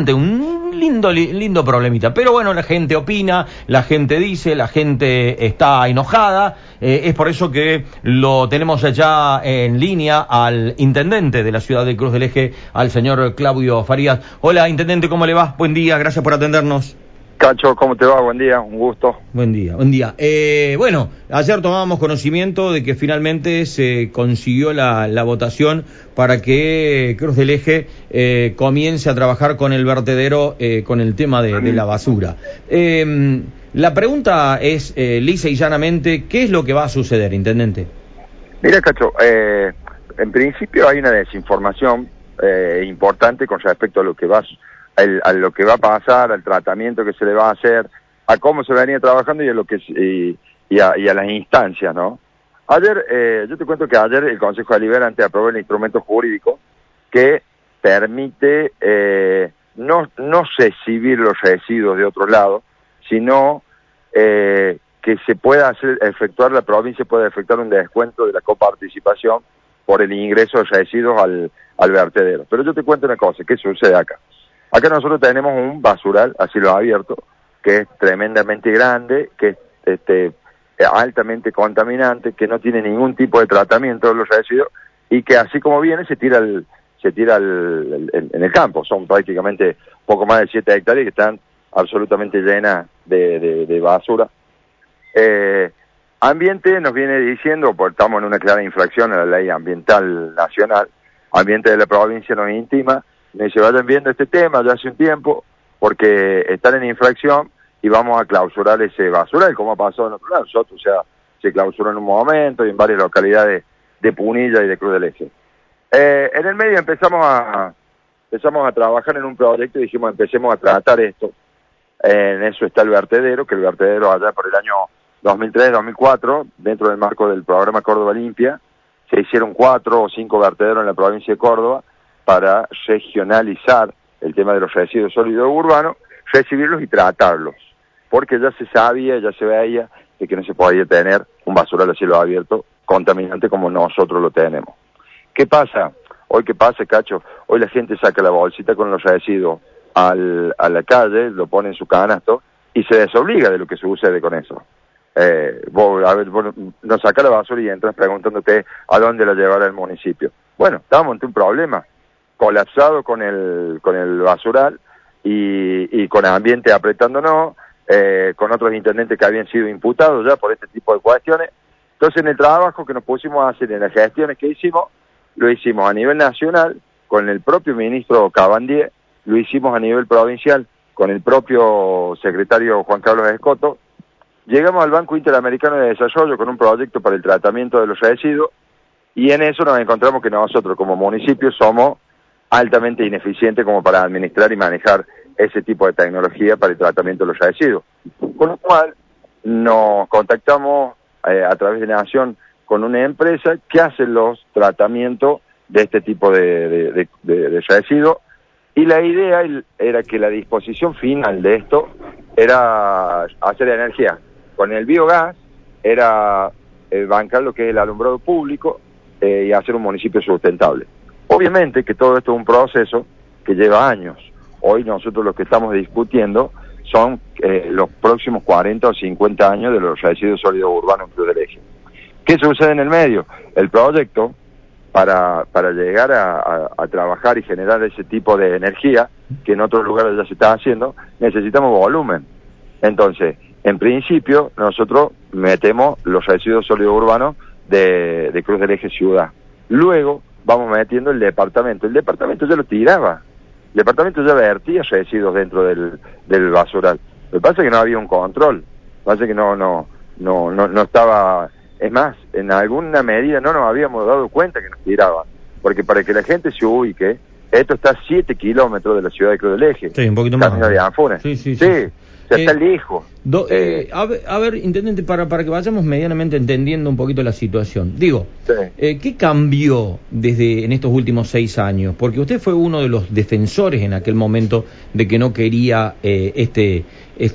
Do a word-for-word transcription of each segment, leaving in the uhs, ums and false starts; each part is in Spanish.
Un lindo, lindo problemita, pero bueno, la gente opina, la gente dice, la gente está enojada, eh, es por eso que lo tenemos allá en línea al intendente de la ciudad de Cruz del Eje, al señor Claudio Farías. Hola, intendente, ¿cómo le va? Buen día, gracias por atendernos. Cacho, ¿cómo te va? Buen día, un gusto. Buen día, buen día. Eh, bueno, ayer tomábamos conocimiento de que finalmente se consiguió la, la votación para que Cruz del Eje eh, comience a trabajar con el vertedero, eh, con el tema de, de la basura. Eh, la pregunta es, eh, lisa y llanamente, ¿qué es lo que va a suceder, intendente? Mira, Cacho, eh, en principio hay una desinformación eh, importante con respecto a lo que va a El, a lo que va a pasar, al tratamiento que se le va a hacer, a cómo se venía trabajando y a lo que y, y, a, y a las instancias, ¿no? Ayer, eh, yo te cuento que ayer el Consejo Deliberante aprobó el instrumento jurídico que permite eh, no no recibir los residuos de otro lado, sino eh, que se pueda hacer efectuar, la provincia puede efectuar un descuento de la coparticipación por el ingreso de residuos al, al vertedero. Pero yo te cuento una cosa, ¿qué sucede acá? Acá nosotros tenemos un basural a cielo abierto, que es tremendamente grande, que es este, altamente contaminante, que no tiene ningún tipo de tratamiento de los residuos, y que así como viene se tira el, se tira el, el, en el campo. Son prácticamente poco más de siete hectáreas que están absolutamente llenas de, de, de basura. Eh, Ambiente nos viene diciendo, porque estamos en una clara infracción a la ley ambiental nacional, Ambiente de la provincia nos intima, me dice, vayan viendo este tema ya hace un tiempo, porque están en infracción y vamos a clausurar ese basural, como ha pasado en otro lado. Nosotros, o sea, se clausuró en un momento y en varias localidades de Punilla y de Cruz del Eje. Eh, en el medio empezamos a empezamos a trabajar en un proyecto y dijimos, empecemos a tratar esto. Eh, en eso está el vertedero, que el vertedero allá por el año dos mil tres, dos mil cuatro, dentro del marco del programa Córdoba Limpia, se hicieron cuatro o cinco vertederos en la provincia de Córdoba, para regionalizar el tema de los residuos sólidos urbanos, recibirlos y tratarlos, porque ya se sabía, ya se veía de que no se podía tener un basural a cielo abierto contaminante como nosotros lo tenemos. ¿Qué pasa? Hoy, ¿qué pasa, Cacho? Hoy la gente saca la bolsita con los residuos al, a la calle, lo pone en su canasto y se desobliga de lo que sucede con eso. Eh, vos, a ver, vos no sacás la basura y entras preguntándote a dónde la llevará el municipio. Bueno, estamos ante un problema colapsado con el con el basural y, y con el ambiente apretándonos, eh, con otros intendentes que habían sido imputados ya por este tipo de cuestiones. Entonces, en el trabajo que nos pusimos a hacer, en las gestiones que hicimos, lo hicimos a nivel nacional con el propio ministro Cabandier, lo hicimos a nivel provincial con el propio secretario Juan Carlos Escoto. Llegamos al Banco Interamericano de Desarrollo con un proyecto para el tratamiento de los residuos y en eso nos encontramos que nosotros como municipio somos altamente ineficiente como para administrar y manejar ese tipo de tecnología para el tratamiento de los residuos. Con lo cual, nos contactamos eh, a través de Nación con una empresa que hace los tratamientos de este tipo de, de, de, de, de residuos, y la idea era que la disposición final de esto era hacer energía. Con el biogás era eh, bancar lo que es el alumbrado público eh, y hacer un municipio sustentable. Obviamente que todo esto es un proceso que lleva años. Hoy nosotros lo que estamos discutiendo son eh, los próximos cuarenta o cincuenta años de los residuos sólidos urbanos en Cruz del Eje. ¿Qué sucede en el medio? El proyecto, para, para llegar a, a, a trabajar y generar ese tipo de energía, que en otros lugares ya se está haciendo, necesitamos volumen. Entonces, en principio, nosotros metemos los residuos sólidos urbanos de, de Cruz del Eje Ciudad. Luego, vamos metiendo el departamento. El departamento ya lo tiraba. El departamento ya vertía residuos dentro del, del basural. Lo que pasa es que no había un control. Lo que pasa es que no, no, no, no, no estaba... Es más, en alguna medida no nos habíamos dado cuenta que nos tiraban. Porque para que la gente se ubique, esto está a siete kilómetros de la ciudad de Cruz del Eje. Sí, un poquito más. Camino de Anfunes. Sí, sí, sí. sí. sí. O sea, eh, está lejos. Do, eh, a, ver, a ver, intendente, para, para que vayamos medianamente entendiendo un poquito la situación. Digo, sí. eh, ¿qué cambió desde en estos últimos seis años? Porque usted fue uno de los defensores en aquel momento de que no quería eh, este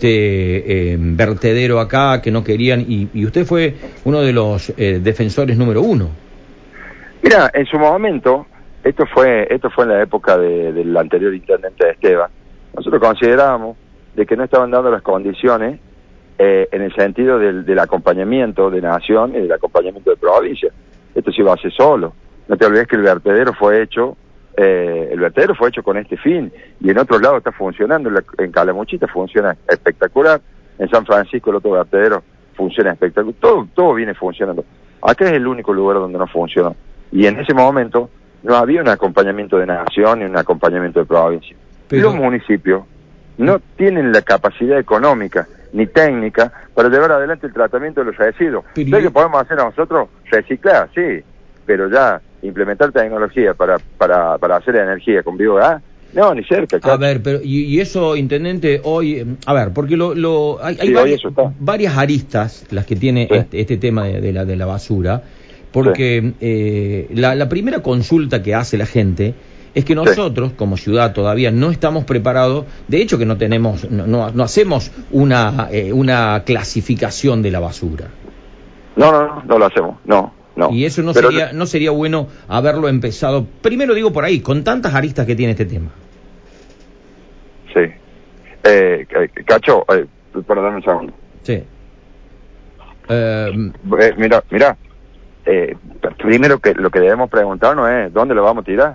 este eh, vertedero acá, que no querían, y, y usted fue uno de los eh, defensores número uno. Mira, en su momento, esto fue esto fue en la época de, del anterior intendente de Esteban, nosotros consideramos de que no estaban dando las condiciones eh, en el sentido del, del acompañamiento de nación y del acompañamiento de provincia. Esto se iba a hacer solo. No te olvides que el vertedero fue hecho, eh, el vertedero fue hecho con este fin, y en otros lados está funcionando. En Calamuchita funciona espectacular, en San Francisco el otro vertedero funciona espectacular, todo, todo viene funcionando. Acá es el único lugar donde no funciona, y en ese momento no había un acompañamiento de nación ni un acompañamiento de provincia. Pero los municipios no tienen la capacidad económica ni técnica para llevar adelante el tratamiento de los residuos. Pero... ¿Qué podemos hacer nosotros? Reciclar, sí, pero ya implementar tecnología para para para hacer energía con biogás, no, ni cerca. Claro. A ver, pero y, y eso, intendente, hoy, a ver, porque lo, lo hay, hay sí, varias, varias aristas las que tiene sí. este, este tema de, de la de la basura, porque sí. eh, la, la primera consulta que hace la gente es que nosotros, sí. como ciudad, todavía no estamos preparados. De hecho, que no tenemos, no, no, no hacemos una eh, una clasificación de la basura. No, no, no, no lo hacemos, no. No, y eso no pero sería no sería bueno haberlo empezado, primero digo por ahí, con tantas aristas que tiene este tema. Sí. Eh, Cacho, eh, perdóname un segundo. Sí. Eh, eh, mira, mira, eh, primero que lo que debemos preguntarnos es, ¿dónde lo vamos a tirar?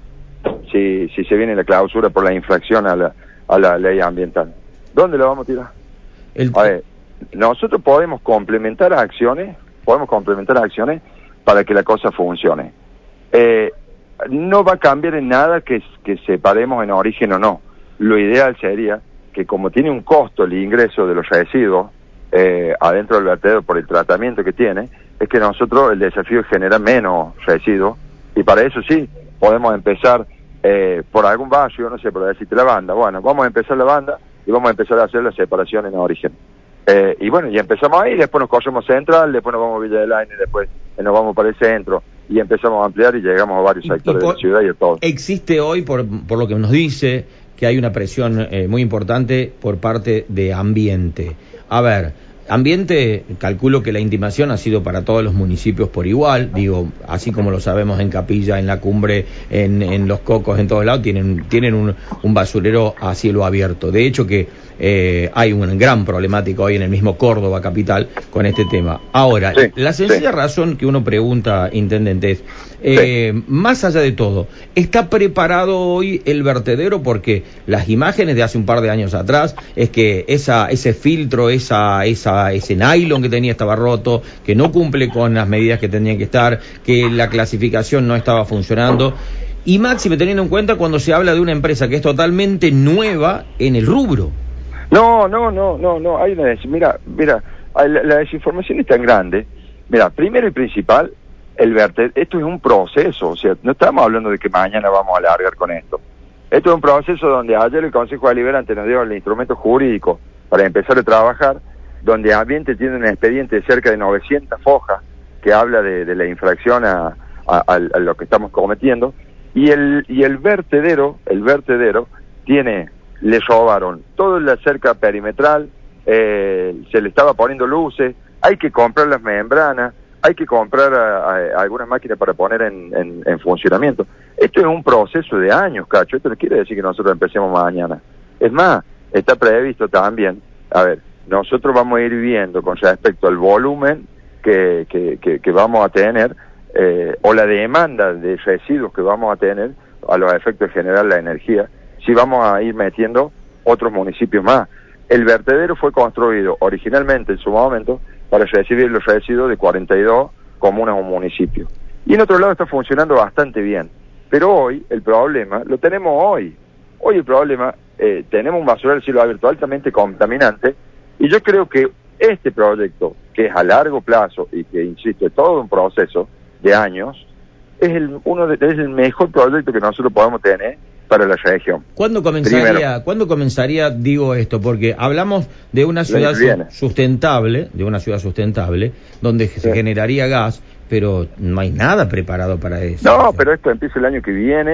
Si, si se viene la clausura por la infracción a la, a la ley ambiental. ¿Dónde lo vamos a tirar? El... A ver, nosotros podemos complementar acciones podemos complementar acciones para que la cosa funcione. Eh, no va a cambiar en nada que, que separemos en origen o no. Lo ideal sería que, como tiene un costo el ingreso de los residuos eh, adentro del vertedero por el tratamiento que tiene, es que nosotros el desafío es generar menos residuos, y para eso sí, podemos empezar eh, por algún barrio, no sé, por decirte la banda. Bueno, vamos a empezar la banda y vamos a empezar a hacer la separación en origen. Eh, y bueno, y empezamos ahí, después nos corremos Central, después nos vamos a Villa del Aine, después nos vamos para el centro, y empezamos a ampliar y llegamos a varios sectores por, de la ciudad y a todo. Existe hoy, por, por lo que nos dice, que hay una presión eh, muy importante por parte de Ambiente. A ver, Ambiente, calculo que la intimación ha sido para todos los municipios por igual, digo, así como lo sabemos en Capilla, en La Cumbre, en, en Los Cocos, en todos lados, tienen, tienen un, un basurero a cielo abierto. De hecho que eh, hay una gran problemática hoy en el mismo Córdoba capital con este tema. Ahora, sí, la sencilla sí. razón que uno pregunta, intendente, es, eh, sí. más allá de todo, ¿está preparado hoy el vertedero? Porque las imágenes de hace un par de años atrás es que esa ese filtro, esa esa ese nylon que tenía estaba roto, que no cumple con las medidas que tenían que estar, que la clasificación no estaba funcionando. Y máxime teniendo en cuenta cuando se habla de una empresa que es totalmente nueva en el rubro. No, no, no, no, no, hay una des... mira, mira, la, la desinformación es tan grande. Mira, primero y principal, el vertedero, esto es un proceso, o sea, no estamos hablando de que mañana vamos a largar con esto. Esto es un proceso donde ayer el Consejo Deliberante nos dio el instrumento jurídico para empezar a trabajar, donde Ambiente tiene un expediente de cerca de novecientas fojas que habla de, de la infracción a, a, a, a lo que estamos cometiendo, y el y el vertedero, el vertedero tiene, le robaron toda la cerca perimetral, eh, se le estaba poniendo luces, hay que comprar las membranas, hay que comprar a, a, a algunas máquinas para poner en, en, en funcionamiento. Esto es un proceso de años, Cacho, esto no quiere decir que nosotros empecemos mañana. Es más, está previsto también, a ver, nosotros vamos a ir viendo con respecto al volumen que, que, que, que vamos a tener, eh, o la demanda de residuos que vamos a tener a los efectos de generar la energía, si vamos a ir metiendo otros municipios más. El vertedero fue construido originalmente en su momento para recibir los residuos de cuarenta y dos comunas o municipios. Y en otro lado está funcionando bastante bien. Pero hoy el problema lo tenemos hoy. Hoy el problema, eh, tenemos un basurero del cielo abierto altamente contaminante, y yo creo que este proyecto, que es a largo plazo y que, insisto, es todo un proceso de años, es el uno de, es el mejor proyecto que nosotros podemos tener para la región. ¿Cuándo comenzaría, ¿cuándo comenzaría, digo esto? Porque hablamos de una ciudad su, sustentable, de una ciudad sustentable, donde sí. se generaría gas, pero no hay nada preparado para eso. No, pero esto empieza el año que viene,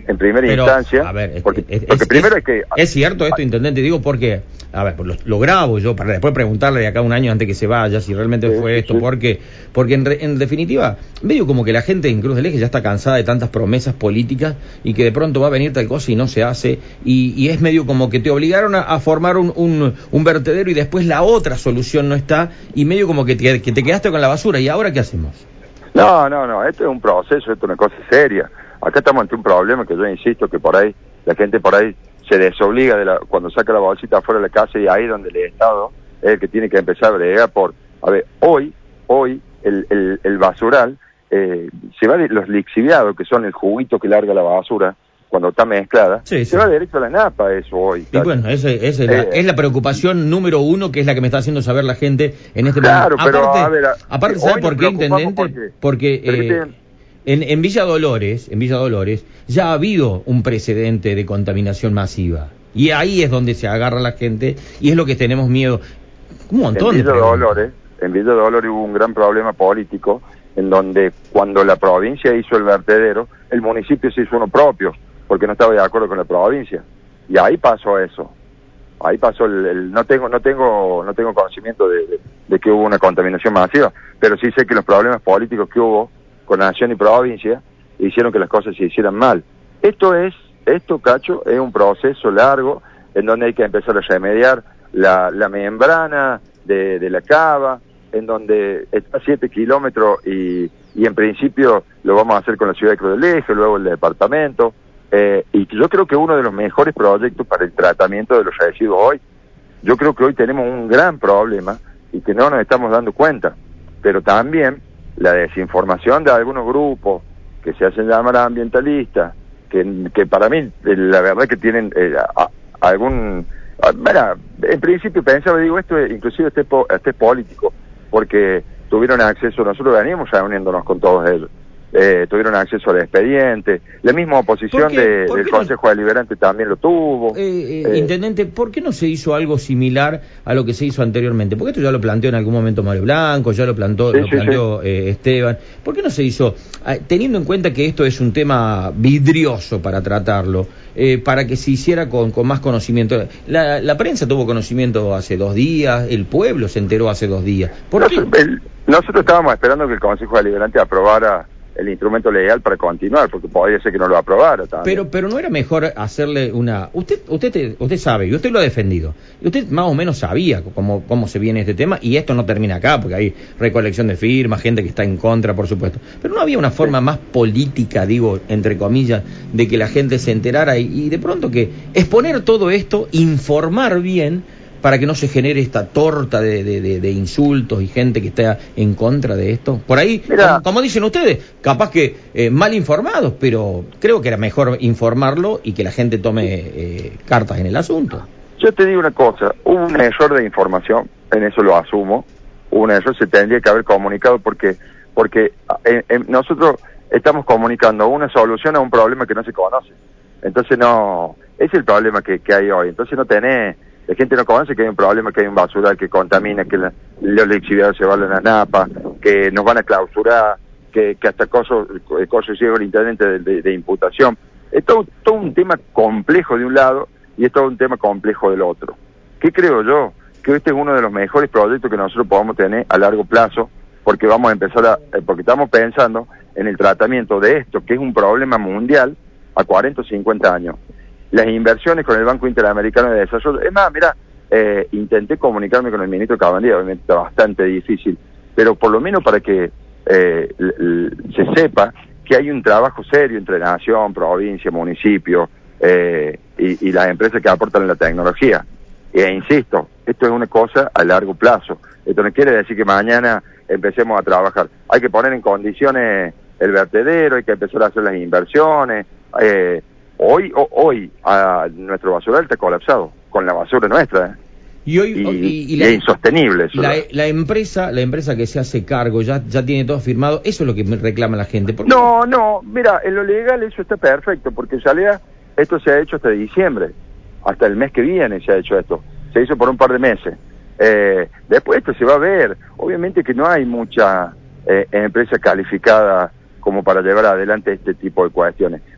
en primera Pero, instancia. A ver, porque, es, porque es, primero es, hay que... Es cierto esto, intendente, digo porque, a ver, lo, lo grabo yo para después preguntarle de acá un año antes que se vaya si realmente sí, fue sí, esto, sí. porque porque en, re, en definitiva, medio como que la gente en Cruz del Eje ya está cansada de tantas promesas políticas y que de pronto va a venir tal cosa y no se hace, y, y es medio como que te obligaron a, a formar un, un, un vertedero y después la otra solución no está, y medio como que te, que te quedaste con la basura, ¿y ahora qué hacemos? No, no, no, esto es un proceso, esto es una cosa seria. Acá estamos ante un problema que yo insisto que por ahí, la gente por ahí se desobliga de la, cuando saca la bolsita afuera de la casa, y ahí donde el Estado es el que tiene que empezar a bregar por... A ver, hoy, hoy el, el, el basural eh, se va de los lixiviados, que son el juguito que larga la basura cuando está mezclada, sí, se sí. va directo a la napa eso hoy. Y bueno, ese, ese es, la, eh, es la preocupación número uno, que es la que me está haciendo saber la gente en este claro, momento. Pero, aparte, a ver, a, aparte ¿sabe por qué, intendente? Porque, porque eh, en, en Villa Dolores, en Villa Dolores, ya ha habido un precedente de contaminación masiva. Y ahí es donde se agarra la gente, y es lo que tenemos miedo. Un montón en Villa de Dolores, en Villa Dolores hubo un gran problema político, en donde cuando la provincia hizo el vertedero, el municipio se hizo uno propio, porque no estaba de acuerdo con la provincia. Y ahí pasó eso. Ahí pasó el, el no tengo no tengo no tengo conocimiento de, de, de que hubo una contaminación masiva, pero sí sé que los problemas políticos que hubo con nación y provincia hicieron que las cosas se hicieran mal. Esto es esto, Cacho, es un proceso largo en donde hay que empezar a remediar la, la membrana de, de la cava, en donde está a siete kilómetros y, y en principio lo vamos a hacer con la ciudad de Cruz del Eje, luego el departamento. Eh, y yo creo que uno de los mejores proyectos para el tratamiento de los residuos hoy, yo creo que hoy tenemos un gran problema y que no nos estamos dando cuenta, pero también la desinformación de algunos grupos que se hacen llamar ambientalistas, que, que para mí la verdad que tienen eh, a, a algún... A, mira, en principio pensaba, digo, esto es, inclusive este, este es político, porque tuvieron acceso, nosotros veníamos reuniéndonos con todos ellos. Eh, tuvieron acceso al expediente, la misma oposición ¿Por qué, de, por del qué Consejo no, Deliberante también lo tuvo. Eh, eh, eh, Intendente, ¿por qué no se hizo algo similar a lo que se hizo anteriormente? Porque esto ya lo planteó en algún momento Mario Blanco, ya lo planteó, sí, lo sí, planteó sí. Eh, Esteban. ¿Por qué no se hizo, eh, teniendo en cuenta que esto es un tema vidrioso para tratarlo, eh, para que se hiciera con, con más conocimiento? La, la prensa tuvo conocimiento hace dos días, el pueblo se enteró hace dos días. ¿Por nosotros, qué? el, nosotros estábamos esperando que el Consejo Deliberante aprobara el instrumento legal para continuar, porque podría ser que no lo aprobara también. Pero, pero no era mejor hacerle una... Usted, usted, usted sabe, y usted lo ha defendido, y usted más o menos sabía cómo, cómo se viene este tema, y esto no termina acá, porque hay recolección de firmas, gente que está en contra, por supuesto. Pero no había una forma sí. más política, digo, entre comillas, de que la gente se enterara, y, y de pronto que exponer todo esto, informar bien, para que no se genere esta torta de, de, de, de insultos y gente que está en contra de esto. Por ahí, como, como dicen ustedes, capaz que eh, mal informados, pero creo que era mejor informarlo y que la gente tome eh, cartas en el asunto. Yo te digo una cosa, hubo un error de información, en eso lo asumo, hubo un error, se tendría que haber comunicado porque porque eh, eh, nosotros estamos comunicando una solución a un problema que no se conoce. Entonces no, ese es el problema que, que hay hoy. Entonces no tenés... La gente no conoce que hay un problema, que hay un basural que contamina, que la, los lixiviados se van a la napa, que nos van a clausurar, que, que hasta cosas cosas llega el intendente de, de, de imputación. Es todo, todo un tema complejo de un lado y es todo un tema complejo del otro. ¿Qué creo yo? Que este es uno de los mejores proyectos que nosotros podamos tener a largo plazo, porque vamos a empezar a, porque estamos pensando en el tratamiento de esto, que es un problema mundial a cuarenta o cincuenta años. Las inversiones con el Banco Interamericano de Desarrollo. Es más, mira, eh, intenté comunicarme con el ministro Cabandía, obviamente está bastante difícil, pero por lo menos para que eh, l- l- se sepa que hay un trabajo serio entre nación, provincia, municipio eh, y, y las empresas que aportan la tecnología. E insisto, esto es una cosa a largo plazo. Esto no quiere decir que mañana empecemos a trabajar. Hay que poner en condiciones el vertedero, hay que empezar a hacer las inversiones. Eh, Hoy, o, hoy, a nuestro basural está colapsado, con la basura nuestra, ¿eh? Y hoy y, y, y, y la, es insostenible eso. La, la empresa, la empresa que se hace cargo ya, ya tiene todo firmado. Eso es lo que me reclama la gente. ¿Por qué? No, no, mira, en lo legal eso está perfecto, porque en realidad esto se ha hecho hasta diciembre, hasta el mes que viene se ha hecho esto. Se hizo por un par de meses. Eh, después esto se va a ver. Obviamente que no hay mucha eh, empresa calificada como para llevar adelante este tipo de cuestiones.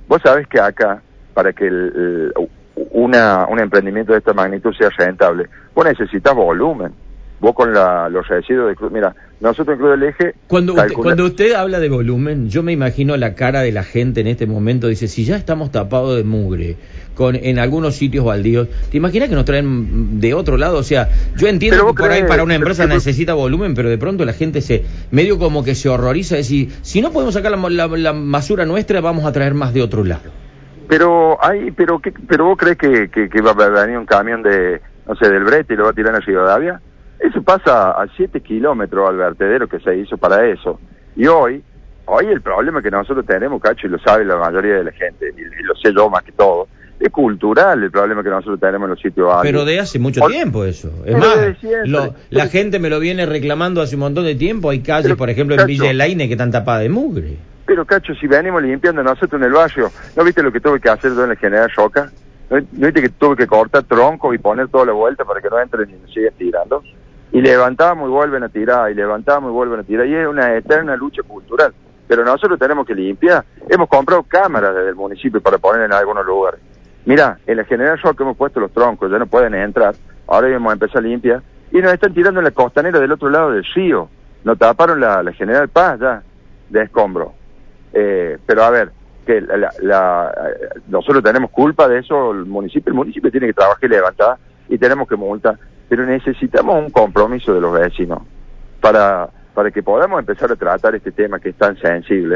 vos sabés que acá, para que el, el, una, un emprendimiento de esta magnitud sea rentable, vos necesitas volumen. Vos con la, los residuos de Cruz, mira, nosotros en Cruz del Eje... Cuando usted, calcula... cuando usted habla de volumen, yo me imagino la cara de la gente en este momento, dice, si ya estamos tapados de mugre, con en algunos sitios baldíos, ¿te imaginas que nos traen de otro lado? O sea, yo entiendo que por crees, ahí para una empresa pero, necesita volumen, pero de pronto la gente se, medio como que se horroriza, es decir, si no podemos sacar la, la, la basura nuestra, vamos a traer más de otro lado. Pero hay, pero ¿qué, pero vos crees que, que, que va a venir un camión de, no sé, del Brete y lo va a tirar en Rivadavia? Eso pasa a siete kilómetros al vertedero que se hizo para eso. Y hoy, hoy el problema que nosotros tenemos, Cacho, y lo sabe la mayoría de la gente, y, y lo sé yo más que todo, es cultural el problema que nosotros tenemos en los sitios altos. Pero de hace mucho por... tiempo eso. Es más, lo, la gente me lo viene reclamando hace un montón de tiempo. Hay calles, pero, por ejemplo, Cacho, en Villa Elaine que están tapadas de mugre. Pero, Cacho, si venimos limpiando nosotros en el barrio, ¿no viste lo que tuve que hacer yo en la General Roca? ¿No, ¿No viste que tuve que cortar troncos y poner toda la vuelta para que no entren y nos sigan tirando? Y levantamos y vuelven a tirar, y levantamos y vuelven a tirar, y es una eterna lucha cultural. Pero nosotros tenemos que limpiar. Hemos comprado cámaras desde el municipio para poner en algunos lugares. Mirá, en la General Roca hemos puesto los troncos, ya no pueden entrar, ahora vamos a empezar a limpiar, y nos están tirando en la costanera del otro lado del río. Nos taparon la, la General Paz ya, de escombro. Eh, pero a ver, que la, la, la, nosotros tenemos culpa de eso, el municipio, el municipio tiene que trabajar y levantar, y tenemos que multar. Pero necesitamos un compromiso de los vecinos para para que podamos empezar a tratar este tema que es tan sensible.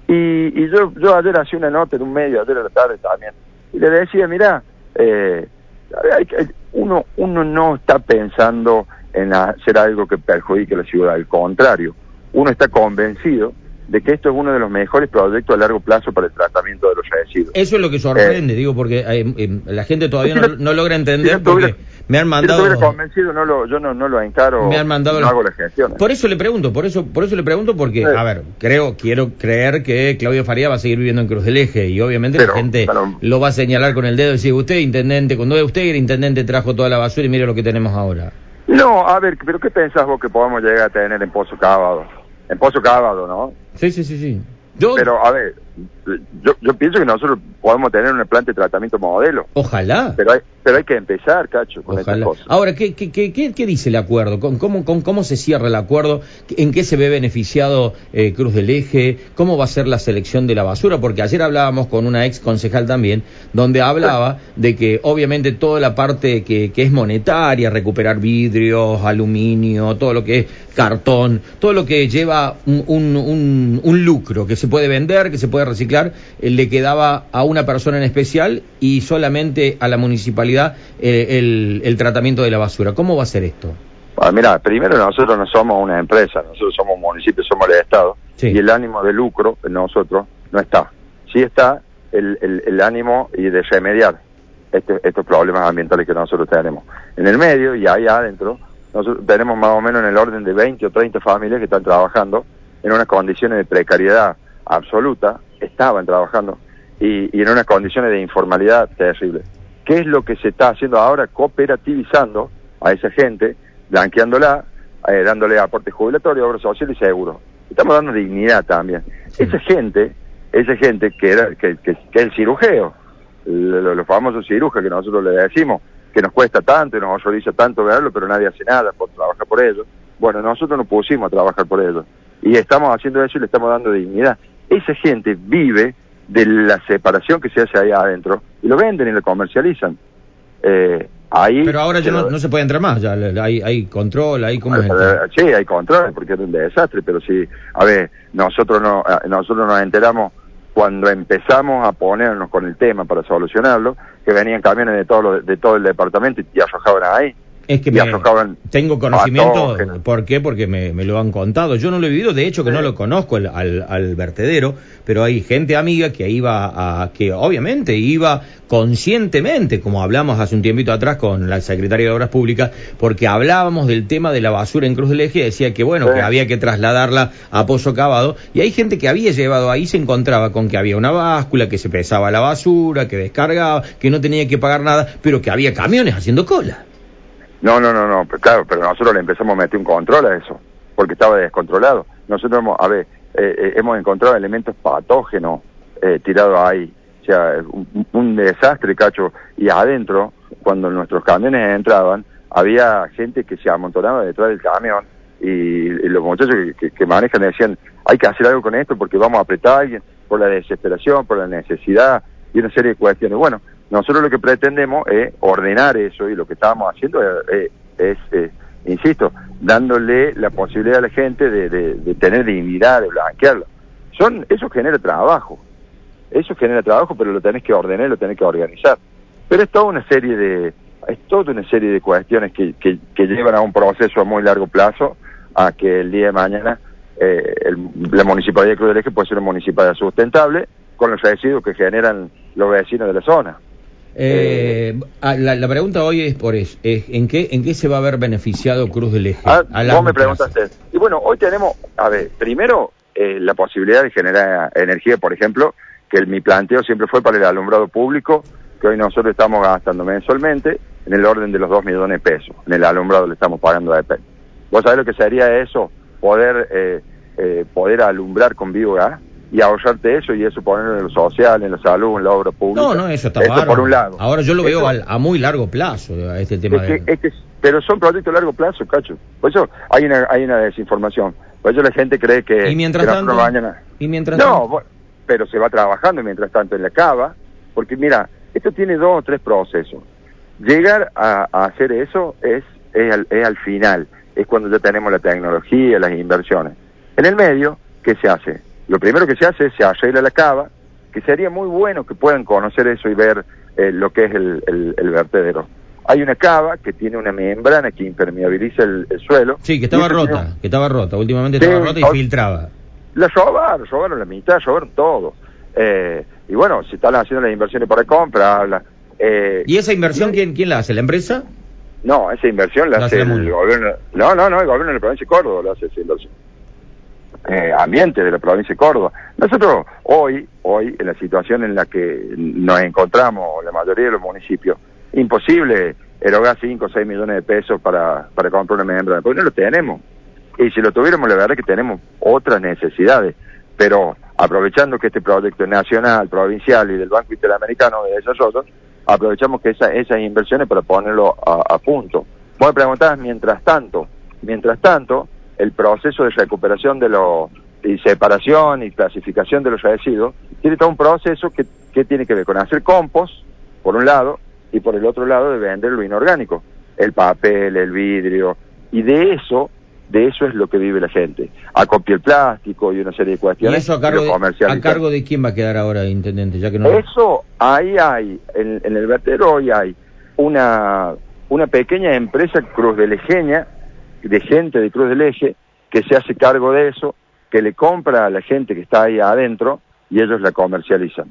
Y, y yo yo ayer hacía una nota en un medio, ayer a la tarde también, y le decía, mirá, eh, hay, hay, uno, uno no está pensando en hacer algo que perjudique a la ciudad, al contrario, uno está convencido de que esto es uno de los mejores proyectos a largo plazo para el tratamiento de los residuos. Eso es lo que sorprende, eh, digo, porque eh, eh, la gente todavía no, no logra entender, si no tuviera, porque me han mandado... Si no estuviera convencido, no lo, yo no, no lo encaro, me han mandado no hago las gestiones. Por eso le pregunto, por eso por eso le pregunto, porque, sí. a ver, creo quiero creer que Claudio Faría va a seguir viviendo en Cruz del Eje, y obviamente pero, la gente pero, lo va a señalar con el dedo y decir, usted, intendente, cuando usted era intendente trajo toda la basura y mire lo que tenemos ahora. No, a ver, pero ¿qué pensás vos que podamos llegar a tener en Pozo Cábado? En Pozo Cábado, ¿no? Sí, sí, sí, sí. Yo... Pero, a ver, yo, yo pienso que nosotros podemos tener una planta de tratamiento modelo. Ojalá. Pero hay, pero hay que empezar, Cacho, con Ojalá. estas cosas. Ahora, ¿qué, qué, qué, qué dice el acuerdo? ¿Con, cómo, con, ¿Cómo se cierra el acuerdo? ¿En qué se ve beneficiado eh, Cruz del Eje? ¿Cómo va a ser la selección de la basura? Porque ayer hablábamos con una ex concejal también, donde hablaba de que obviamente toda la parte que, que es monetaria, recuperar vidrios, aluminio, todo lo que es cartón, todo lo que lleva un, un, un, un lucro, que se puede vender, que se puede reciclar, eh, le quedaba a una persona en especial y solamente a la municipalidad eh, el, el tratamiento de la basura. ¿Cómo va a ser esto? Bueno, mira, primero nosotros no somos una empresa, nosotros somos un municipio, somos el Estado, sí. Y el ánimo de lucro en nosotros no está. Sí está el, el, el ánimo y de remediar este, estos problemas ambientales que nosotros tenemos. En el medio y ahí adentro, nosotros tenemos más o menos en el orden de veinte o treinta familias que están trabajando en unas condiciones de precariedad absoluta, estaban trabajando, y, y en unas condiciones de informalidad terribles. ¿Qué es lo que se está haciendo ahora? Cooperativizando a esa gente, blanqueándola, eh, dándole aporte jubilatorio, obra social y seguro. Estamos dando dignidad también. Sí. Esa gente, esa gente que era que, que, que es el cirujeo, los, los famosos cirujas que nosotros le decimos, que nos cuesta tanto y nos horroriza tanto verlo, pero nadie hace nada por trabajar por ellos. Bueno, nosotros nos pusimos a trabajar por ellos. Y estamos haciendo eso y le estamos dando dignidad. Esa gente vive de la separación que se hace ahí adentro, y lo venden y lo comercializan. Eh, ahí pero ahora ya no, no se puede entrar más, ya hay, hay control, hay cómo es. Sí, hay control, porque es un desastre, pero sí, a ver, nosotros no, nosotros nos enteramos cuando empezamos a ponernos con el tema para solucionarlo, que venían camiones de todo lo, de todo el departamento y, y arrojaban ahí. Es que me, tengo conocimiento, ¿por qué? Porque me, me lo han contado. Yo no lo he vivido, de hecho que sí. No lo conozco al, al, al vertedero, pero hay gente amiga que iba a, que obviamente iba conscientemente, como hablamos hace un tiempito atrás con la secretaria de Obras Públicas, porque hablábamos del tema de la basura en Cruz del Eje, decía que bueno, sí. Que había que trasladarla a Pozo Cábado, y hay gente que había llevado ahí, se encontraba con que había una báscula, que se pesaba la basura, que descargaba, que no tenía que pagar nada, pero que había camiones haciendo cola. No, no, no, no, claro, pero nosotros le empezamos a meter un control a eso, porque estaba descontrolado. Nosotros hemos, a ver, eh, eh, hemos encontrado elementos patógenos eh, tirados ahí, o sea, un, un desastre, Cacho, y adentro, cuando nuestros camiones entraban, había gente que se amontonaba detrás del camión, y, y los muchachos que, que, que manejan decían, hay que hacer algo con esto porque vamos a apretar a alguien, por la desesperación, por la necesidad, y una serie de cuestiones. Bueno, nosotros lo que pretendemos es ordenar eso, y lo que estábamos haciendo es, es, es insisto, dándole la posibilidad a la gente de, de, de tener dignidad, de blanquearlo. Son, eso genera trabajo, eso genera trabajo, pero lo tenés que ordenar, lo tenés que organizar. Pero es toda una serie de, es toda una serie de cuestiones que, que, que llevan a un proceso a muy largo plazo, a que el día de mañana eh, el, la Municipalidad de Cruz del Eje puede ser una municipalidad sustentable con los residuos que generan los vecinos de la zona. Eh, eh, la, la pregunta hoy es por eso, es, ¿en qué en qué se va a ver beneficiado Cruz del Eje? Ah, vos me preguntaste. Y bueno, hoy tenemos, a ver, primero eh, la posibilidad de generar energía, por ejemplo, que el, mi planteo siempre fue para el alumbrado público, que hoy nosotros estamos gastando mensualmente en el orden de los dos millones de pesos. En el alumbrado le estamos pagando a E P E. ¿Vos sabés lo que sería eso? Poder eh, eh, poder alumbrar con biogás y ahorrarte eso, y eso ponerlo en lo social, en la salud, en la obra pública. No, no, eso está eso bárbaro. Por un lado. Ahora yo lo veo eso, al, a muy largo plazo, a este tema. Es que, de... es que, pero son proyectos a largo plazo, Cacho. Por eso hay una, hay una desinformación. Por eso la gente cree que... ¿Y mientras que tanto? Mañana... ¿Y mientras no, tanto? Bueno, pero se va trabajando mientras tanto en la cava, porque mira, esto tiene dos o tres procesos. Llegar a, a hacer eso es, es, al, es al final, es cuando ya tenemos la tecnología, las inversiones. En el medio, ¿qué se hace? Lo primero que se hace es se arregla la cava, que sería muy bueno que puedan conocer eso y ver eh, lo que es el, el, el vertedero. Hay una cava que tiene una membrana que impermeabiliza el, el suelo. Sí, que estaba rota, tiene... que estaba rota, últimamente sí, estaba rota y o... filtraba. La robaron, robaron la mitad, robaron todo. Eh, y bueno, se están haciendo las inversiones para comprarla. Eh, ¿Y esa inversión quién, quién la hace? ¿La empresa? No, esa inversión la, la hace el mundo. gobierno. No, no, no, el gobierno de la provincia de Córdoba la hace esa inversión. Eh, ambiente de la provincia de Córdoba. Nosotros hoy, hoy, en la situación en la que nos encontramos, la mayoría de los municipios, imposible erogar cinco o seis millones de pesos para, para comprar una membrana, porque no lo tenemos. Y si lo tuviéramos, la verdad es que tenemos otras necesidades. Pero aprovechando que este proyecto es nacional, provincial y del Banco Interamericano de Desarrollo, aprovechamos que esa, esas inversiones para ponerlo a, a punto. Vos me preguntabas, mientras tanto, mientras tanto, el proceso de recuperación de los y separación y clasificación de los residuos tiene todo un proceso que, que tiene que ver con hacer compost, por un lado, y por el otro lado de vender lo inorgánico, el papel, el vidrio, y de eso, de eso es lo que vive la gente. Acopia el plástico y una serie de cuestiones. ¿Y eso a cargo, de, a cargo de quién va a quedar ahora, intendente? Ya que no... Eso, ahí hay, en, en el vertedero hoy hay una, una pequeña empresa cruzdelejena, de gente de Cruz del Eje, que se hace cargo de eso, que le compra a la gente que está ahí adentro y ellos la comercializan.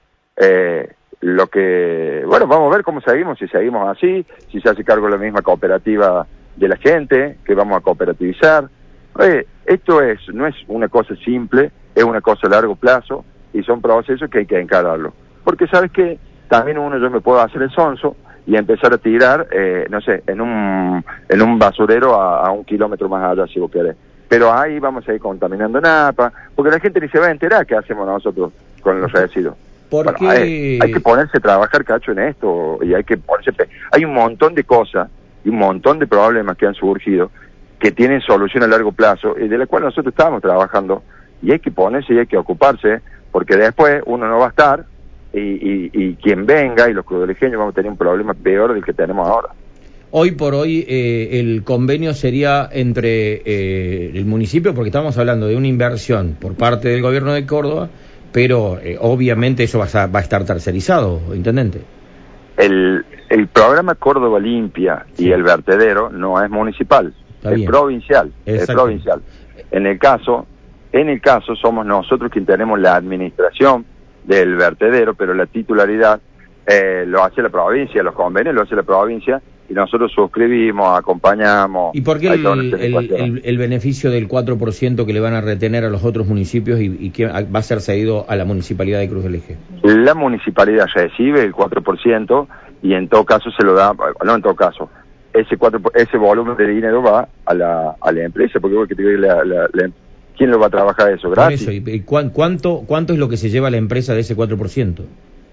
Eh, lo que, bueno, vamos a ver cómo seguimos, si seguimos así, si se hace cargo la misma cooperativa de la gente, que vamos a cooperativizar. Eh, esto es, no es una cosa simple, es una cosa a largo plazo y son procesos que hay que encararlo. Porque, ¿sabes qué? También uno, yo me puedo hacer el sonso y empezar a tirar, eh, no sé, en un en un basurero a, a un kilómetro más allá, si vos querés. Pero ahí vamos a ir contaminando Napa, porque la gente ni se va a enterar qué hacemos nosotros con los residuos. Porque... Bueno, hay, hay que ponerse a trabajar, Cacho, en esto, y hay que ponerse... Hay un montón de cosas y un montón de problemas que han surgido que tienen solución a largo plazo y de la cual nosotros estamos trabajando, y hay que ponerse y hay que ocuparse, porque después uno no va a estar, y, y, y quien venga, y los crudelejeños vamos a tener un problema peor del que tenemos ahora. Hoy por hoy eh, el convenio sería entre eh, el municipio, porque estamos hablando de una inversión por parte del gobierno de Córdoba, pero eh, obviamente eso va a, va a estar tercerizado, intendente. El, el programa Córdoba Limpia sí. y el vertedero no es municipal, Está es bien. provincial, es provincial. En el caso, en el caso somos nosotros quien tenemos la administración del vertedero, pero la titularidad eh, lo hace la provincia, los convenios lo hace la provincia, y nosotros suscribimos, acompañamos. ¿Y por qué el, el, el, el beneficio del cuatro por ciento que le van a retener a los otros municipios y, y que va a ser cedido a la Municipalidad de Cruz del Eje? La municipalidad recibe el cuatro por ciento y en todo caso se lo da, no en todo caso, ese cuatro ese volumen de dinero va a la, a la empresa, porque la, la, la, ¿quién lo va a trabajar eso? ¿Gratis? Por eso, ¿y cuánto, cuánto es lo que se lleva la empresa de ese cuatro por ciento?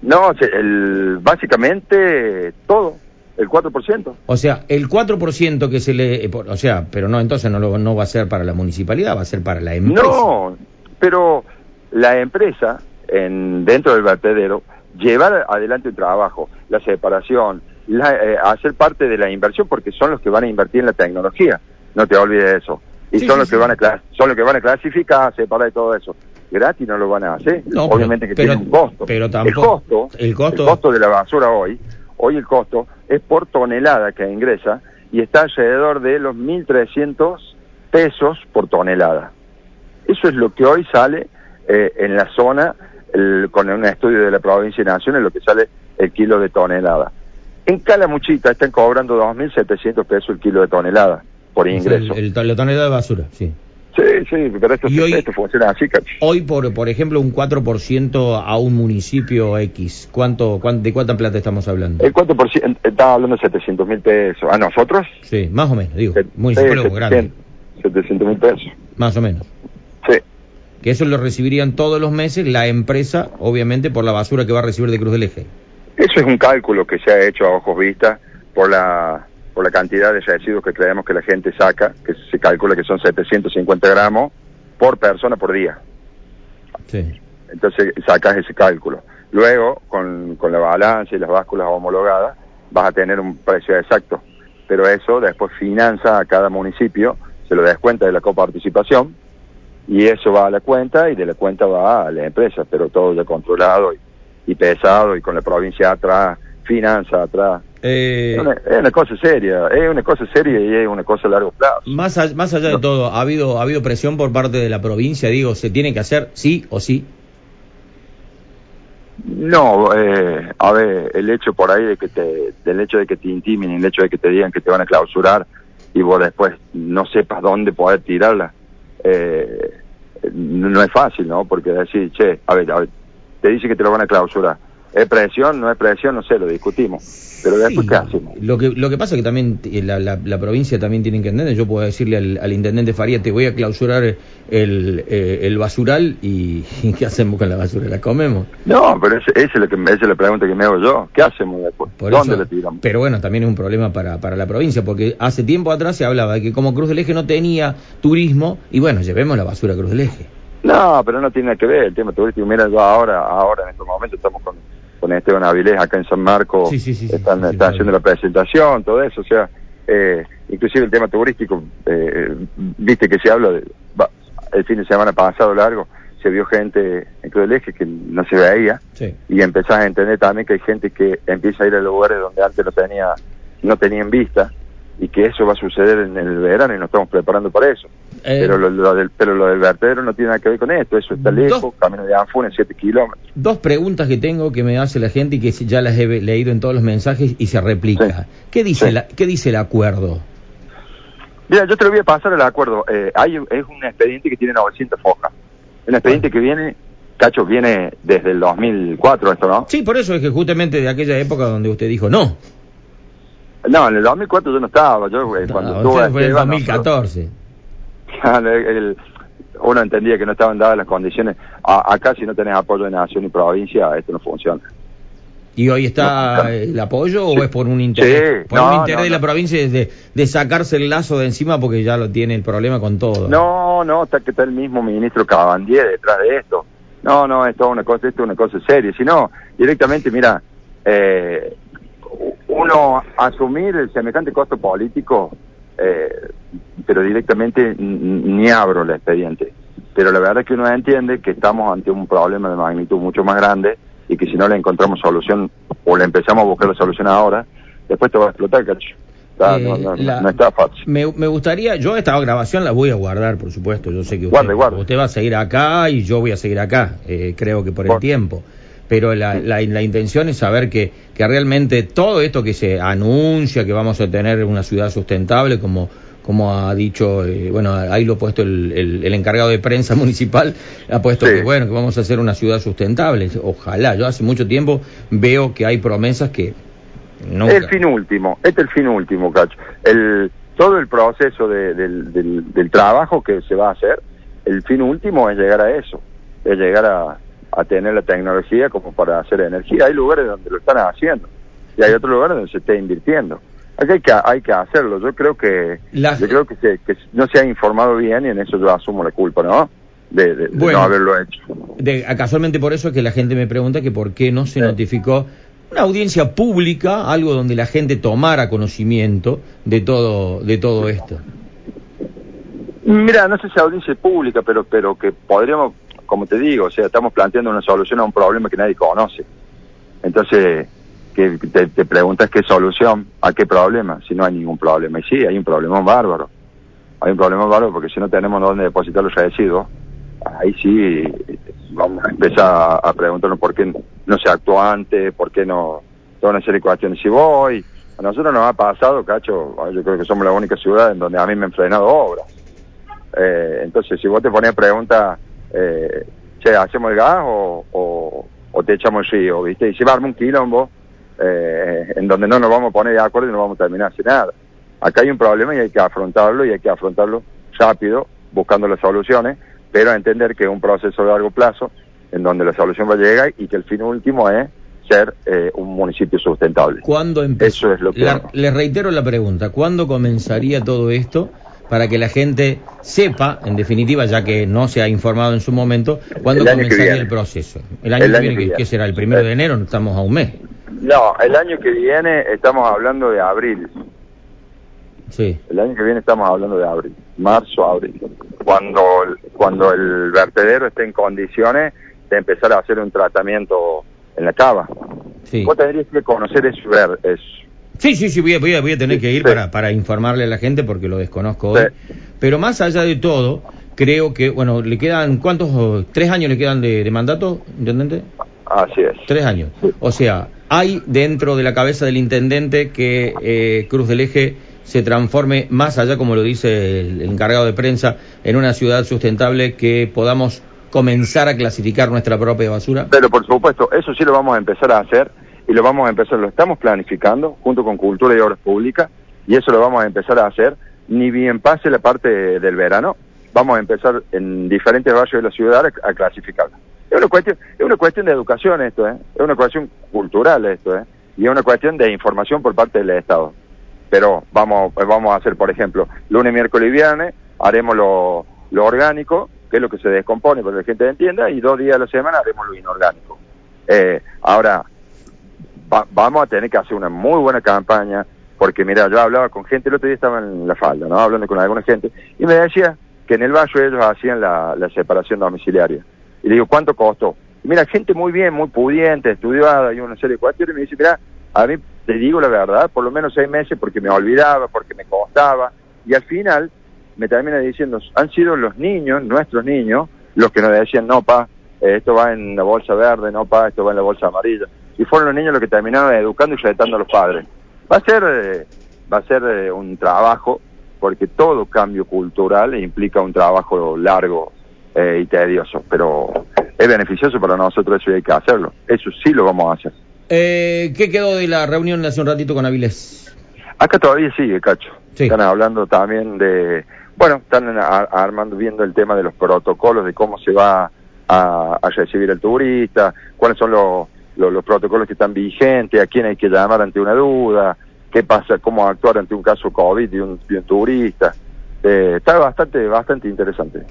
No, el, básicamente todo, el cuatro por ciento. O sea, el cuatro por ciento que se le... O sea, pero no, entonces no, lo, no va a ser para la municipalidad, va a ser para la empresa. No, pero la empresa, en dentro del vertedero, llevar adelante un trabajo, la separación, la, eh, hacer parte de la inversión, porque son los que van a invertir en la tecnología, no te olvides de eso. Y sí, son, sí, los que sí. van a son los que van a clasificar, separar y todo eso. Gratis no lo van a hacer, no, obviamente pero, que pero, tiene un costo. Pero tampoco, el, costo el costo el costo de la basura hoy, hoy el costo es por tonelada que ingresa y está alrededor de los mil trescientos pesos por tonelada. Eso es lo que hoy sale eh, en la zona, el, con un estudio de la provincia y nación, es lo que sale el kilo de tonelada. En Calamuchita están cobrando dos mil setecientos pesos el kilo de tonelada por ingreso. El, el, la tonelada de basura, sí. Sí, sí, pero esto, hoy, esto funciona así, cacho. Hoy, por por ejemplo, un cuatro por ciento a un municipio X, ¿cuánto, cuánto ¿de cuánta plata estamos hablando? El cuatro por ciento, estaba hablando de setecientos mil pesos. ¿A nosotros? Sí, más o menos, digo, municipio sí, grande. setecientos mil pesos. Más o menos. Sí. Que eso lo recibirían todos los meses la empresa, obviamente, por la basura que va a recibir de Cruz del Eje. Eso es un cálculo que se ha hecho a ojos vistas por la... por la cantidad de residuos que creemos que la gente saca, que se calcula que son setecientos cincuenta gramos por persona por día. Sí. Entonces sacas ese cálculo. Luego, con, con la balanza y las básculas homologadas, vas a tener un precio exacto. Pero eso después financia a cada municipio, se lo descuenta de la coparticipación, y eso va a la cuenta, y de la cuenta va a la empresa, pero todo ya controlado y, y pesado, y con la provincia atrás, finanza atrás. Eh, es, una, es una cosa seria, es una cosa seria y es una cosa a largo plazo. Más, a, más allá de no. todo, ¿ha habido ha habido presión por parte de la provincia? Digo, ¿se tiene que hacer sí o sí? No, eh, a ver, el hecho por ahí de que te, del hecho de que te intimen, el hecho de que te digan que te van a clausurar y vos después no sepas dónde poder tirarla, eh, no es fácil, ¿no? Porque decir, che, a ver, a ver, te dice que te lo van a clausurar. ¿Es presión? ¿No es presión? No sé, lo discutimos. Pero después, sí, ¿qué hacemos? Lo que, lo que pasa es que también la, la, la provincia también tiene que entender. Yo puedo decirle al, al intendente Faría, te voy a clausurar el, eh, el basural y, y ¿qué hacemos con la basura? ¿La comemos? No, pero ese, ese es lo que, esa es la pregunta que me hago yo. ¿Qué hacemos después? Por ¿Dónde eso, le tiramos? Pero bueno, también es un problema para, para la provincia, porque hace tiempo atrás se hablaba de que como Cruz del Eje no tenía turismo, y bueno, llevemos la basura a Cruz del Eje. No, pero no tiene nada que ver el tema turístico. Mira, yo ahora, ahora en estos momentos estamos con... con Esteban Avilés acá en San Marcos, sí, sí, sí, están, sí, sí, están sí, haciendo sí. la presentación, todo eso, o sea, eh, inclusive el tema turístico, eh, viste que se habla de, va, el fin de semana pasado largo, se vio gente en Cruz del Eje que no se veía, sí. y empezás a entender también que hay gente que empieza a ir a lugares donde antes no tenía, no tenían vista, y que eso va a suceder en el verano y nos estamos preparando para eso. Eh, pero, lo, lo del, pero lo del vertedero no tiene nada que ver con esto, eso está lejos, dos, camino de Anfunes, siete kilómetros. Dos preguntas que tengo que me hace la gente y que ya las he leído en todos los mensajes y se replica. Sí. ¿Qué dice sí. la, qué dice el acuerdo? Mira, yo te lo voy a pasar el acuerdo. Eh, hay Es un expediente que tiene novecientas hojas. Un expediente bueno. que viene, Cacho, viene desde el dos mil cuatro, esto, ¿no? Sí, por eso es que justamente de aquella época donde usted dijo no. No, en el dos mil cuatro yo no estaba, yo eh, cuando no, tuve fue en el dos mil catorce. No, el, el, uno entendía que no estaban dadas las condiciones. A, acá si no tenés apoyo de nación y provincia, esto no funciona. ¿Y hoy está no, el apoyo sí. o es por un interés? Sí. Por no, un interés no, de no. la provincia de, de sacarse el lazo de encima porque ya lo tiene el problema con todo. No, no, está que está el mismo ministro Cabandier detrás de esto. No, no, esto es una cosa, esto es una cosa seria. Si no, directamente, mira, eh, uno asumir el semejante costo político, eh, pero directamente ni abro el expediente. Pero la verdad es que uno entiende que estamos ante un problema de magnitud mucho más grande y que si no le encontramos solución o le empezamos a buscar la solución ahora, después te va a explotar, cacho. Ah, eh, no, no, la, no está fácil. Me, me gustaría, yo esta grabación la voy a guardar, por supuesto. Yo sé que usted, guarde, guarde. usted va a seguir acá y yo voy a seguir acá, eh, creo que por el tiempo. Pero la, la, la intención es saber que, que realmente todo esto que se anuncia, que vamos a tener una ciudad sustentable, como como ha dicho, eh, bueno, ahí lo ha puesto el, el, el encargado de prensa municipal, ha puesto sí. que bueno, que vamos a hacer una ciudad sustentable. Ojalá, yo hace mucho tiempo veo que hay promesas que nunca... El fin último, este es el fin último, Cacho. El, todo el proceso de, del, del, del trabajo que se va a hacer, el fin último es llegar a eso, es llegar a a tener la tecnología como para hacer energía. Hay lugares donde lo están haciendo y hay otros lugares donde se está invirtiendo. Aquí hay que, hay que hacerlo. Yo creo que la... yo creo que, se, que no se ha informado bien y en eso yo asumo la culpa, ¿no? De, de, bueno, de no haberlo hecho. De, casualmente por eso es que la gente me pregunta que por qué no se sí. notificó una audiencia pública, algo donde la gente tomara conocimiento de todo de todo esto. Mira, no sé si audiencia pública, pero pero que podríamos, como te digo, o sea, estamos planteando una solución a un problema que nadie conoce. Entonces, que te, te preguntas qué solución, a qué problema, si no hay ningún problema. Y sí, hay un problema bárbaro. Hay un problema bárbaro porque si no tenemos dónde depositar los residuos, ahí sí vamos a empezar a preguntarnos por qué no se actuó antes, por qué no, toda una serie de cuestiones. Si voy, a nosotros nos ha pasado, Cacho, yo creo que somos la única ciudad en donde a mí me han frenado obras. Eh, entonces, si vos te ponías pregunta, eh, che, ¿hacemos el gas o, o, o te echamos el río? ¿Viste? Y si va a armar un quilombo, eh, en donde no nos vamos a poner de acuerdo y no vamos a terminar sin nada. Acá hay un problema y hay que afrontarlo, y hay que afrontarlo rápido, buscando las soluciones, pero entender que es un proceso de largo plazo, en donde la solución va a llegar y que el fin último es ser eh, un municipio sustentable. ¿Cuándo empezó? Eso es lo que... La, les reitero la pregunta, ¿cuándo comenzaría todo esto para que la gente sepa, en definitiva, ya que no se ha informado en su momento, cuándo comenzaría el proceso? ¿El año, el que, año viene, que viene, ¿qué será? ¿El primero de enero? Estamos a un mes. No, el año que viene estamos hablando de abril. Sí. El año que viene estamos hablando de abril, marzo, abril. Cuando, cuando el vertedero esté en condiciones de empezar a hacer un tratamiento en la cava. Sí. Vos tendrías que conocer eso, ver eso. Sí, sí, sí, voy a, voy a, voy a tener sí, que ir sí. para, para informarle a la gente porque lo desconozco hoy. Sí. Pero más allá de todo, creo que, bueno, le quedan, ¿cuántos? ¿Tres años le quedan de, de mandato, intendente? Así es. Tres años. Sí. O sea, hay dentro de la cabeza del intendente que eh, Cruz del Eje se transforme más allá, como lo dice el, el encargado de prensa, en una ciudad sustentable, que podamos comenzar a clasificar nuestra propia basura. Pero por supuesto, eso sí lo vamos a empezar a hacer. Y lo vamos a empezar, lo estamos planificando junto con Cultura y Obras Públicas, y eso lo vamos a empezar a hacer ni bien pase la parte del verano. Vamos a empezar en diferentes barrios de la ciudad a, a clasificarla. Es una cuestión, es una cuestión de educación esto, ¿eh? Es una cuestión cultural esto, ¿eh? Y es una cuestión de información por parte del Estado. Pero vamos, vamos a hacer, por ejemplo, lunes, miércoles y viernes, haremos lo, lo orgánico, que es lo que se descompone para que la gente entienda, y dos días a la semana haremos lo inorgánico. Eh, ahora, Va, vamos a tener que hacer una muy buena campaña, porque mira, yo hablaba con gente, el otro día estaba en La Falda, ¿no? Hablando con alguna gente, y me decía que en el barrio ellos hacían la, la separación domiciliaria. Y le digo, ¿cuánto costó? Y mira, gente muy bien, muy pudiente, estudiada y una serie de cuestiones, y me dice, mira, a mí te digo la verdad, por lo menos seis meses, porque me olvidaba, porque me costaba, y al final me termina diciendo, han sido los niños, nuestros niños, los que nos decían, no, pa, esto va en la bolsa verde, no, pa, esto va en la bolsa amarilla. Y fueron los niños los que terminaron educando y retando a los padres. Va a ser eh, va a ser eh, un trabajo, porque todo cambio cultural implica un trabajo largo eh, y tedioso, pero es beneficioso para nosotros eso y hay que hacerlo. Eso sí lo vamos a hacer. Eh, ¿Qué quedó de la reunión de hace un ratito con Avilés? Acá todavía sigue, Cacho. Sí. Están hablando también de... Bueno, están a, armando, viendo el tema de los protocolos, de cómo se va a, a recibir el turista, cuáles son los... Los, los protocolos que están vigentes, a quién hay que llamar ante una duda, qué pasa, cómo actuar ante un caso COVID de un, de un turista. Eh, está bastante bastante interesante.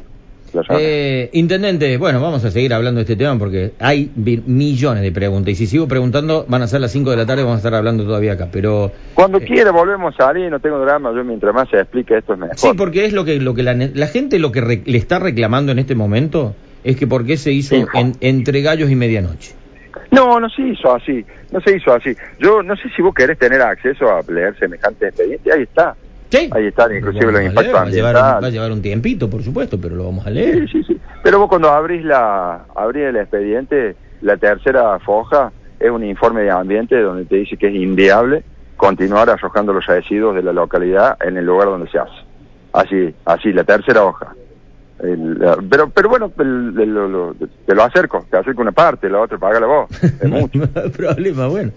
Eh, intendente, bueno, vamos a seguir hablando de este tema porque hay millones de preguntas, y si sigo preguntando van a ser las cinco de la tarde, vamos a estar hablando todavía acá, pero... Cuando eh, quiera volvemos a salir, no tengo drama, yo mientras más se explique esto es mejor. Sí, porque es lo que lo que la, la gente lo que re, le está reclamando en este momento es que por qué se hizo sí, en, entre gallos y medianoche. No, no se hizo así, no se hizo así. Yo no sé si vos querés tener acceso a leer semejante expediente, ahí está. Sí. Ahí están inclusive los impactos ambientales. Va a, llevar, va a llevar un tiempito, por supuesto, pero lo vamos a leer. Sí, sí, sí. Pero vos cuando abrís, la, abrís el expediente, la tercera foja es un informe de ambiente donde te dice que es inviable continuar arrojando los residuos de la localidad en el lugar donde se hace. Así, así, la tercera hoja. El, pero pero bueno, el, el, lo, lo, te lo acerco, te acerco una parte, la otra págala vos, es mucho. No hay problema, bueno.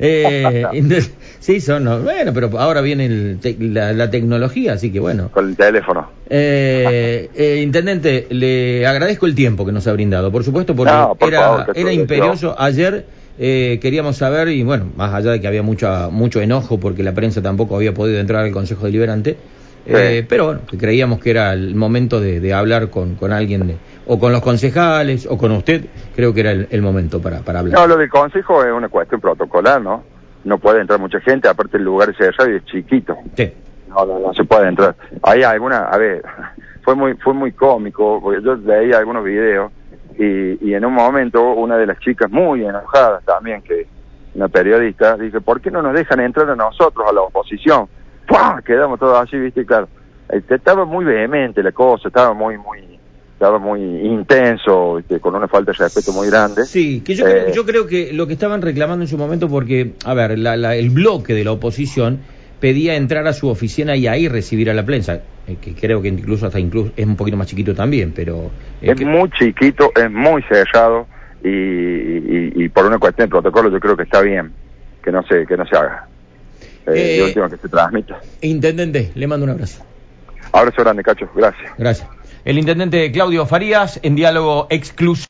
Eh, entonces, sí, son, no, bueno, pero ahora viene el te, la, la tecnología, así que bueno. Con el teléfono. Eh, eh, intendente, le agradezco el tiempo que nos ha brindado, por supuesto, porque No, por era, favor, era imperioso. Ayer eh, queríamos saber, y bueno, más allá de que había mucha, mucho enojo porque la prensa tampoco había podido entrar al Consejo Deliberante, eh, sí. pero bueno, creíamos que era el momento de, de hablar con, con alguien, de, o con los concejales, o con usted, creo que era el, el momento para, para hablar. No, lo del Consejo es una cuestión protocolar, ¿no? No puede entrar mucha gente, aparte el lugar es cerrado y es chiquito. Sí. No, no, no se puede entrar. Hay alguna, a ver, fue muy fue muy cómico, porque yo leí algunos videos y, y en un momento una de las chicas muy enojadas también, que una periodista, dice, ¿por qué no nos dejan entrar a nosotros, a la oposición? ¡Pah! Quedamos todos así, viste, claro. Este, estaba muy vehemente la cosa, estaba muy, muy, estaba muy intenso, este, con una falta de respeto muy grande. Sí, que yo, eh, creo, yo creo que lo que estaban reclamando en su momento, porque, a ver, la, la, el bloque de la oposición pedía entrar a su oficina y ahí recibir a la prensa, eh, que creo que incluso hasta incluso es un poquito más chiquito también, pero... Eh, es que... muy chiquito, es muy cerrado y, y, y por una cuestión de protocolo yo creo que está bien que no se, que no se haga. Eh, eh, de último que se transmita. Intendente, le mando un abrazo. Abrazo grande, Cacho, gracias. Gracias. El intendente Claudio Farías, en diálogo exclusivo.